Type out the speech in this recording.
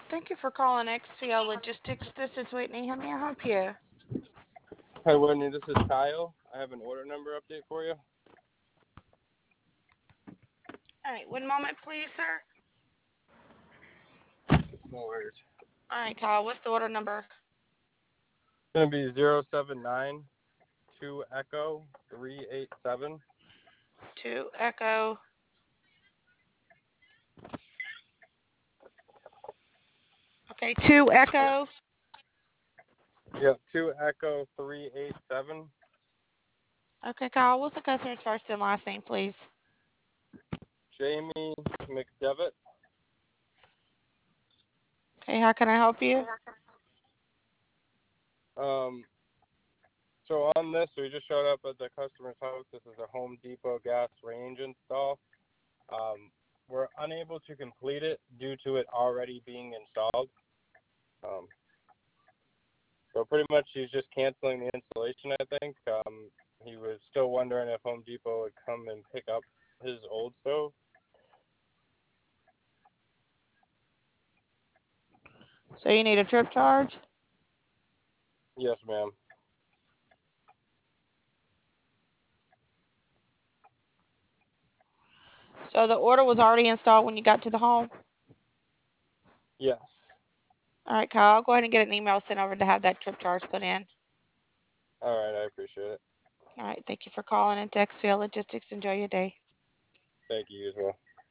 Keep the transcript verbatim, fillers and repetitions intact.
Thank you for calling X P L Logistics. This is Whitney. How may I help you? Hi, Whitney. This is Kyle. I have an order number update for you. All right, one moment, please, sir. No worries. All right, Kyle, what's the order number? It's going to be zero seven nine two Echo three eight seven. Two Echo. Okay, two Echo. Yep, two Echo three eight seven. Okay, Kyle, what's the customer's first and last name, please? Jamie McDevitt. Okay, how can I help you? Um, so on this, we just showed up at the customer's house. This is a Home Depot gas range install. Um, we're unable to complete it due to it already being installed. Um, so pretty much he's just canceling the installation, I think. Um, he was still wondering if Home Depot would come and pick up his old stove. So you need a trip charge? Yes, ma'am. So the order was already installed when you got to the home? Yes. All right, Kyle, I'll go ahead and get an email sent over to have that trip charge put in. All right, I appreciate it. All right, thank you for calling into X P L Logistics. Enjoy your day. Thank you as well.